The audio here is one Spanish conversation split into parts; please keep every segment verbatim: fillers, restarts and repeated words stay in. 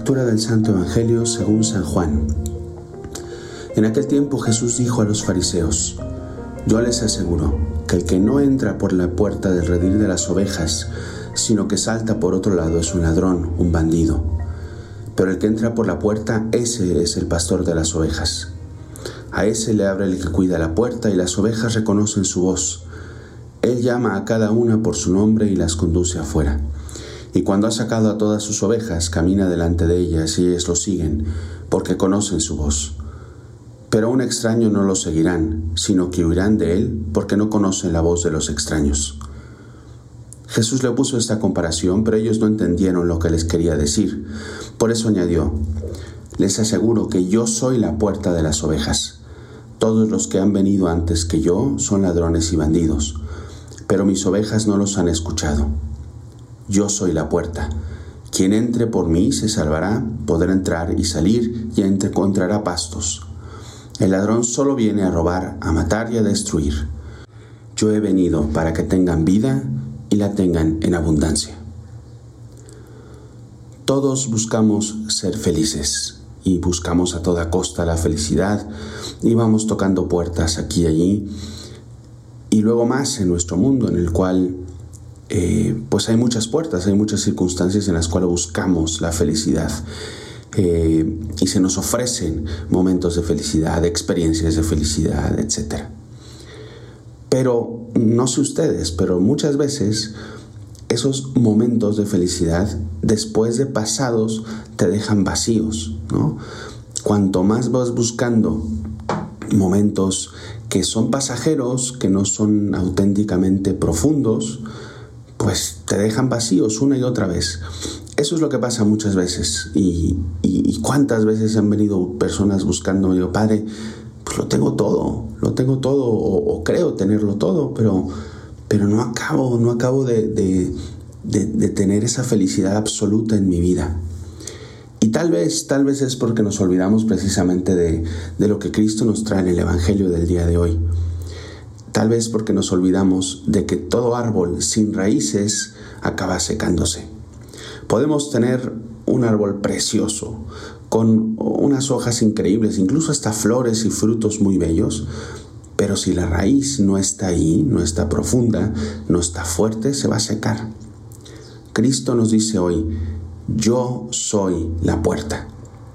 Lectura del Santo Evangelio según San Juan. En aquel tiempo Jesús dijo a los fariseos: Yo les aseguro que el que no entra por la puerta del redil de las ovejas, sino que salta por otro lado, es un ladrón, un bandido. Pero el que entra por la puerta, ese es el pastor de las ovejas. A ese le abre el que cuida la puerta, y las ovejas reconocen su voz. Él llama a cada una por su nombre y las conduce afuera. Y cuando ha sacado a todas sus ovejas, camina delante de ellas, y ellas lo siguen, porque conocen su voz. Pero a un extraño no lo seguirán, sino que huirán de él, porque no conocen la voz de los extraños. Jesús le puso esta comparación, pero ellos no entendieron lo que les quería decir. Por eso añadió: Les aseguro que yo soy la puerta de las ovejas. Todos los que han venido antes que yo son ladrones y bandidos, pero mis ovejas no los han escuchado. Yo soy la puerta. Quien entre por mí se salvará, podrá entrar y salir y encontrará pastos. El ladrón solo viene a robar, a matar y a destruir. Yo he venido para que tengan vida y la tengan en abundancia. Todos buscamos ser felices y buscamos a toda costa la felicidad y vamos tocando puertas aquí y allí, y luego más en nuestro mundo en el cual eh, pues hay muchas puertas, hay muchas circunstancias en las cuales buscamos la felicidad. Eh, y se nos ofrecen momentos de felicidad, experiencias de felicidad, etcétera. Pero no sé ustedes, pero muchas veces esos momentos de felicidad, después de pasados, te dejan vacíos, ¿no? Cuanto más vas buscando momentos que son pasajeros, que no son auténticamente profundos, pues te dejan vacíos una y otra vez. Eso es lo que pasa muchas veces. Y, y, y cuántas veces han venido personas buscando, digo, Padre, pues lo tengo todo, lo tengo todo, o, o creo tenerlo todo, pero, pero no acabo, no acabo de, de, de, de tener esa felicidad absoluta en mi vida. Y tal vez, tal vez es porque nos olvidamos precisamente de, de lo que Cristo nos trae en el Evangelio del día de hoy. Tal vez porque nos olvidamos de que todo árbol sin raíces acaba secándose. Podemos tener un árbol precioso, con unas hojas increíbles, incluso hasta flores y frutos muy bellos, pero si la raíz no está ahí, no está profunda, no está fuerte, se va a secar. Cristo nos dice hoy: yo soy la puerta.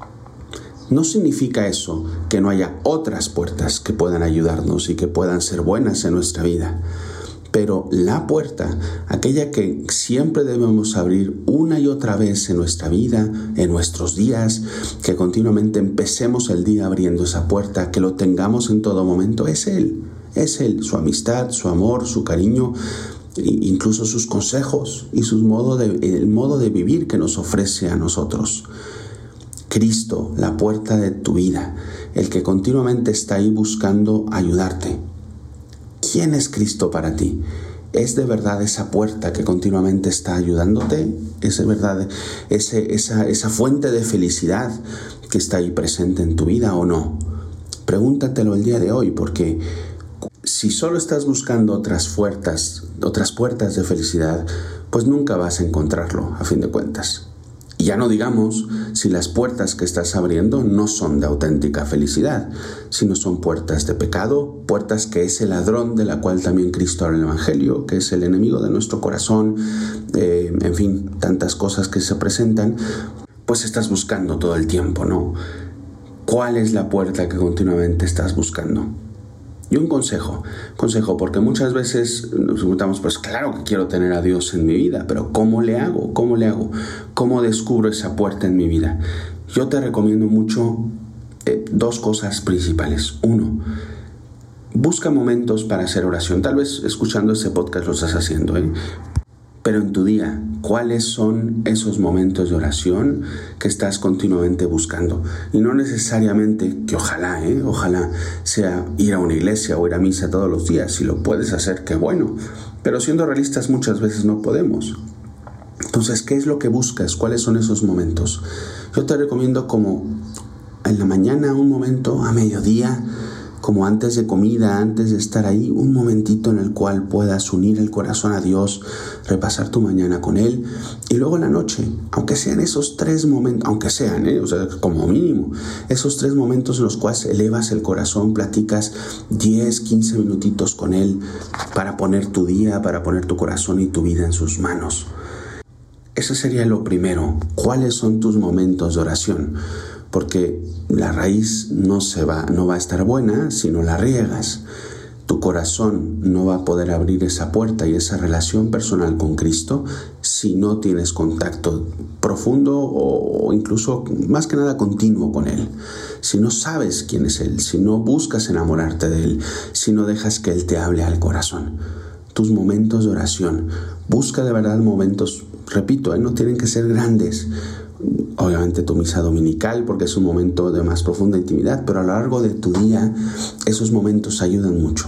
No significa eso que no haya otras puertas que puedan ayudarnos y que puedan ser buenas en nuestra vida. Pero la puerta, aquella que siempre debemos abrir una y otra vez en nuestra vida, en nuestros días, que continuamente empecemos el día abriendo esa puerta, que lo tengamos en todo momento, es Él. Es Él, su amistad, su amor, su cariño, incluso sus consejos y sus modo de, el modo de vivir que nos ofrece a nosotros. Cristo, la puerta de tu vida, el que continuamente está ahí buscando ayudarte. ¿Quién es Cristo para ti? ¿Es de verdad esa puerta que continuamente está ayudándote? ¿Es de verdad ese, esa, esa fuente de felicidad que está ahí presente en tu vida o no? Pregúntatelo el día de hoy, porque si solo estás buscando otras puertas, otras puertas de felicidad, pues nunca vas a encontrarlo, a fin de cuentas. Y ya no digamos si las puertas que estás abriendo no son de auténtica felicidad, sino son puertas de pecado, puertas que es el ladrón de la cual también Cristo habla en el Evangelio, que es el enemigo de nuestro corazón, eh, en fin, tantas cosas que se presentan, pues estás buscando todo el tiempo, ¿no? ¿Cuál es la puerta que continuamente estás buscando? Y un consejo, consejo, porque muchas veces nos preguntamos, pues claro que quiero tener a Dios en mi vida, pero ¿cómo le hago? ¿Cómo le hago? ¿Cómo descubro esa puerta en mi vida? Yo te recomiendo mucho eh, dos cosas principales. Uno, busca momentos para hacer oración. Tal vez escuchando este podcast lo estás haciendo, ¿eh? Pero en tu día, ¿cuáles son esos momentos de oración que estás continuamente buscando? Y no necesariamente, que ojalá, ¿eh? ojalá sea ir a una iglesia o ir a misa todos los días. Si lo puedes hacer, qué bueno. Pero siendo realistas, muchas veces no podemos. Entonces, ¿qué es lo que buscas? ¿Cuáles son esos momentos? Yo te recomiendo como en la mañana un momento, a mediodía, como antes de comida, antes de estar ahí, un momentito en el cual puedas unir el corazón a Dios, repasar tu mañana con Él, y luego en la noche, aunque sean esos tres momentos, aunque sean, ¿eh? o sea, como mínimo, esos tres momentos en los cuales elevas el corazón, platicas diez, quince minutitos con Él para poner tu día, para poner tu corazón y tu vida en sus manos. Ese sería lo primero. ¿Cuáles son tus momentos de oración? Porque la raíz no se va, no va a estar buena si no la riegas. Tu corazón no va a poder abrir esa puerta y esa relación personal con Cristo si no tienes contacto profundo o incluso más que nada continuo con Él. Si no sabes quién es Él, si no buscas enamorarte de Él, si no dejas que Él te hable al corazón. Tus momentos de oración. Busca de verdad momentos, repito, ¿eh? no tienen que ser grandes. Obviamente tu misa dominical, porque es un momento de más profunda intimidad, pero a lo largo de tu día esos momentos ayudan mucho.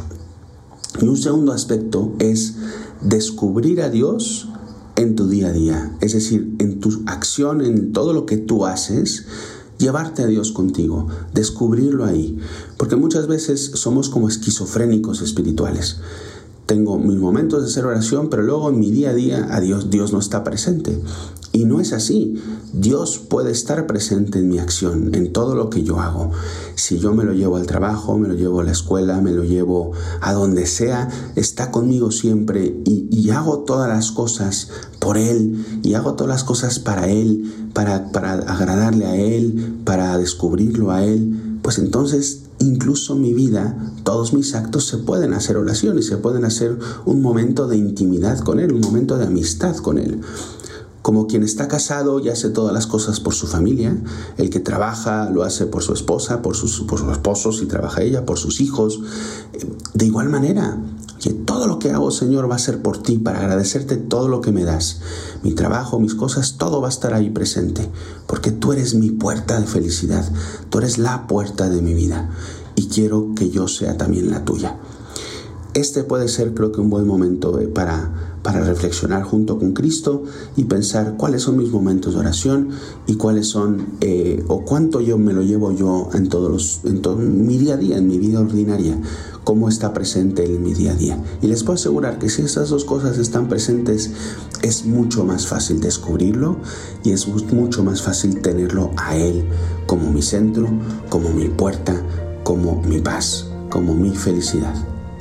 Y un segundo aspecto es descubrir a Dios en tu día a día, es decir, en tu acción, en todo lo que tú haces, llevarte a Dios contigo, descubrirlo ahí, porque muchas veces somos como esquizofrénicos espirituales. Tengo mis momentos de hacer oración, pero luego en mi día a día a Dios, Dios no está presente. Y no es así. Dios puede estar presente en mi acción, en todo lo que yo hago. Si yo me lo llevo al trabajo, me lo llevo a la escuela, me lo llevo a donde sea, está conmigo siempre y, y hago todas las cosas por Él y hago todas las cosas para Él, para, para agradarle a Él, para descubrirlo a Él. Pues entonces incluso mi vida, todos mis actos se pueden hacer oración y se pueden hacer un momento de intimidad con Él, un momento de amistad con Él. Como quien está casado y hace todas las cosas por su familia, el que trabaja lo hace por su esposa, por sus, por sus esposos, si trabaja ella, por sus hijos. De igual manera, que todo lo que hago, Señor, va a ser por ti, para agradecerte todo lo que me das. Mi trabajo, mis cosas, todo va a estar ahí presente, porque tú eres mi puerta de felicidad, tú eres la puerta de mi vida, y quiero que yo sea también la tuya. Este puede ser, creo que, un buen momento eh, para, para reflexionar junto con Cristo y pensar cuáles son mis momentos de oración y cuáles son, eh, o cuánto yo me lo llevo yo en todos los, en todo mi día a día, en mi vida ordinaria, cómo está presente Él en mi día a día. Y les puedo asegurar que si estas dos cosas están presentes, es mucho más fácil descubrirlo y es mucho más fácil tenerlo a Él como mi centro, como mi puerta, como mi paz, como mi felicidad.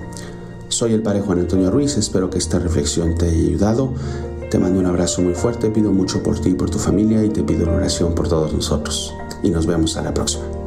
Soy el Padre Juan Antonio Ruiz, espero que esta reflexión te haya ayudado. Te mando un abrazo muy fuerte, pido mucho por ti y por tu familia y te pido una oración por todos nosotros. Y nos vemos a la próxima.